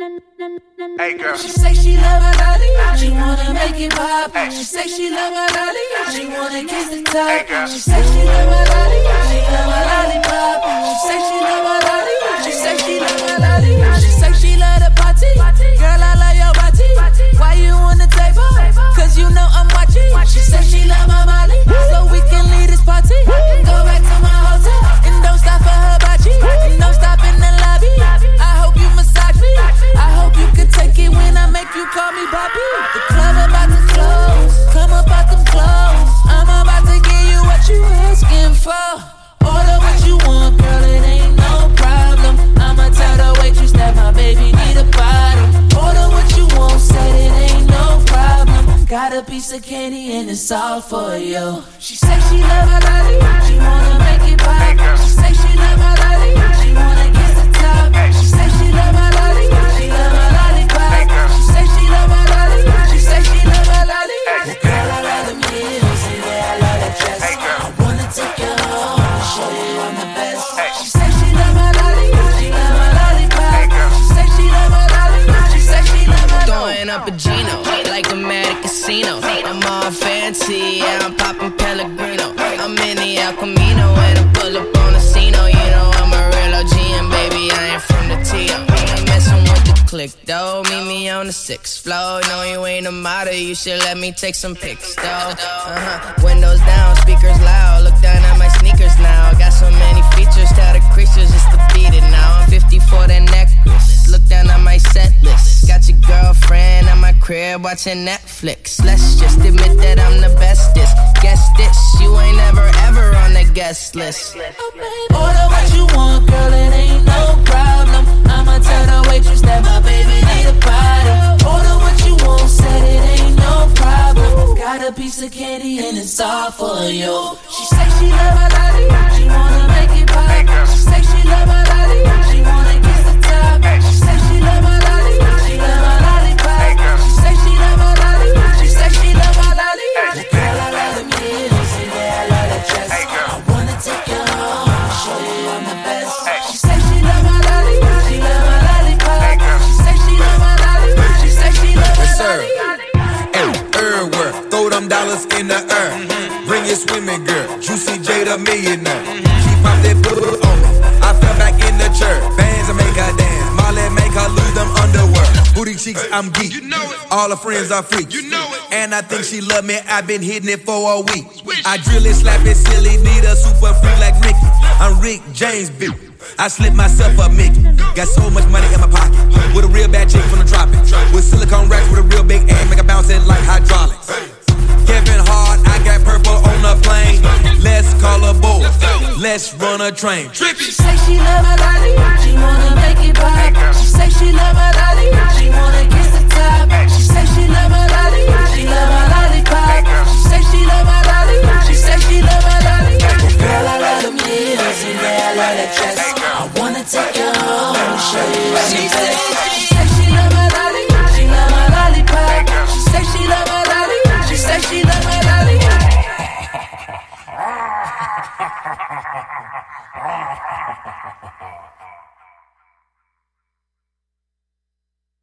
Hey girl. She say she love my lolly, she wanna make it pop. She say she love my lolly, she wanna kiss the top. Hey girl. She say she love my lolly, she love my lollipop. She say she love my lolly, she say she love my lolly. She say she love the party, girl I love your body. Why you on the table? Cause you know I'm watching. She say she love my Molly, so we can leave this party and go back to my hotel. And don't stop for her bocce, and don't stop in the lobby. I hope you massage me, I hope you could take it when I make you call me Bobby. The club about to close, come up out them clothes. I'm about to give you what you asking for. Order what you want, girl, it ain't no problem. I'ma tell the waitress that my baby need a bottle. Order what you want, said it ain't no problem. Got a piece of candy and it's all for you. She say she love my lolly, she wanna make it pop. She say she love my lolly, she wanna kiss the top. She say she love my lolly, she love my lollipop. She say she love my lolly, she say she love my lolly. Girl, I love them heels, yeah, I love that dress. I wanna take you home and show you I'm the best. She say she love my lolly, she love my lollipop. She say she love my lolly, she say she love my lollipop. Throwing up a Gino, like I'm at a casino. I'm all fancy, yeah, I'm popping Pellegrino. I'm in the El Camino and I pull up on the Cino. You know I'm a real OG and baby, I ain't from the T.O. Ain't messing with the click though. Meet me on the 6th floor. No, you ain't a model, you should let me take some pics though. Windows down, speakers loud. Look down at my sneakers now. Got so many features, tell the creatures just to beat it now. I'm 50 for that necklace. Look down at my set list. Got your girlfriend at my crib watching Netflix. Let's just admit that I'm the bestest. Guess this, you ain't never ever on the guest list. Order what you want, girl, it ain't no problem. I'ma tell the waitress that my baby need a bottle. Order what you want, said it ain't no problem. Got a piece of candy and it's all for you. She say she love my lolly, she wanna make it pop. She say she love my lolly, she wanna kiss the top. She say she love my lolly, she love my lollipop. She say she love my lolly, she say she love my lolly. Girl, I love them heels, yeah, I love that dress. I wanna take you home and show you I'm the best. She say she love my lolly, she love my lollipop. She say she love my lolly, she say she love my lolly. Everywhere, throw them dollars in the air. Bring your swimming girl, Juicy J the millionaire. She popped that boo on me, I fell back in the church. Bands and make her dance, Molly make her lose them underwear. Booty cheeks, I'm geek, you know it. All her friends are freaks, you know it. And I think she love me, I've been hitting it for a week. I drill it, slap it, silly, need a super freak like Ricky. I'm Rick James, bitch. I slip myself up, Mickey. Got so much money in my pocket. With a real bad chick from the tropics. With silicone racks with a real big ass, make her bounce it like hydraulics. Kevin Hart, I got purple on the plane. Let's call a boat. Let's run a train. She say she love my lolly, she wanna make it pop. She say she love my lolly, she wanna kiss the top. She say she love my lolly, she love my lollipop. She say she love my lolly, she say she